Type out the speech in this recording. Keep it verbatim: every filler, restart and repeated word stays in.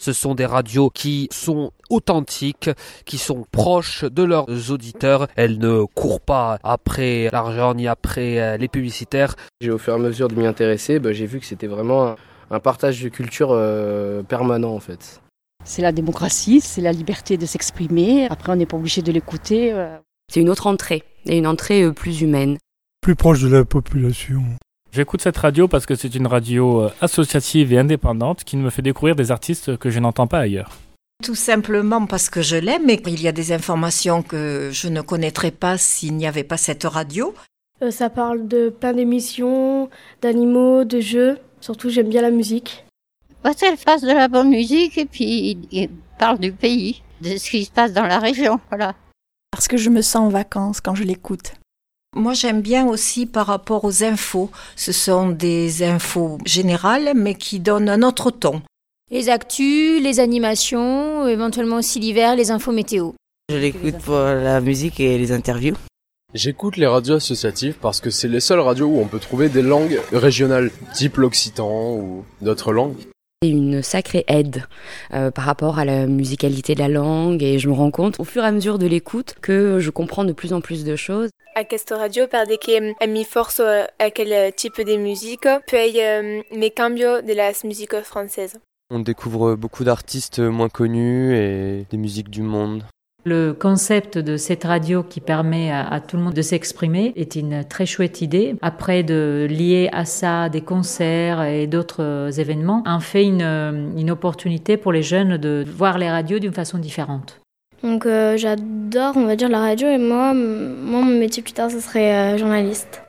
Ce sont des radios qui sont authentiques, qui sont proches de leurs auditeurs. Elles ne courent pas après l'argent ni après les publicitaires. J'ai au fur et à mesure de m'y intéresser, bah, j'ai vu que c'était vraiment un, un partage de culture euh, permanent en fait. C'est la démocratie, c'est la liberté de s'exprimer. Après, on n'est pas obligé de l'écouter. C'est une autre entrée, et une entrée plus humaine. Plus proche de la population. J'écoute cette radio parce que c'est une radio associative et indépendante qui me fait découvrir des artistes que je n'entends pas ailleurs. Tout simplement parce que je l'aime et qu'il y a des informations que je ne connaîtrais pas s'il n'y avait pas cette radio. Euh, ça parle de plein d'émissions, d'animaux, de jeux. Surtout, j'aime bien la musique. Parce qu'elle fasse de la bonne musique et puis il parle du pays, de ce qui se passe dans la région, voilà. Parce que je me sens en vacances quand je l'écoute. Moi, j'aime bien aussi par rapport aux infos. Ce sont des infos générales, mais qui donnent un autre ton. Les actus, les animations, éventuellement aussi l'hiver, les infos météo. Je l'écoute pour la musique et les interviews. J'écoute les radios associatives parce que c'est les seules radios où on peut trouver des langues régionales, type l'occitan ou d'autres langues. C'est une sacrée aide euh, par rapport à la musicalité de la langue et je me rends compte au fur et à mesure de l'écoute que je comprends de plus en plus de choses. Aquesta radio perché mi forzo a quel type de musique, puis me cambio de la musique française. On découvre beaucoup d'artistes moins connus et des musiques du monde. Le concept de cette radio qui permet à, à tout le monde de s'exprimer est une très chouette idée. Après, de lier à ça des concerts et d'autres événements, en fait une, une opportunité pour les jeunes de voir les radios d'une façon différente. Donc euh, j'adore, on va dire, la radio et moi, moi mon métier plus tard, ce serait euh, journaliste.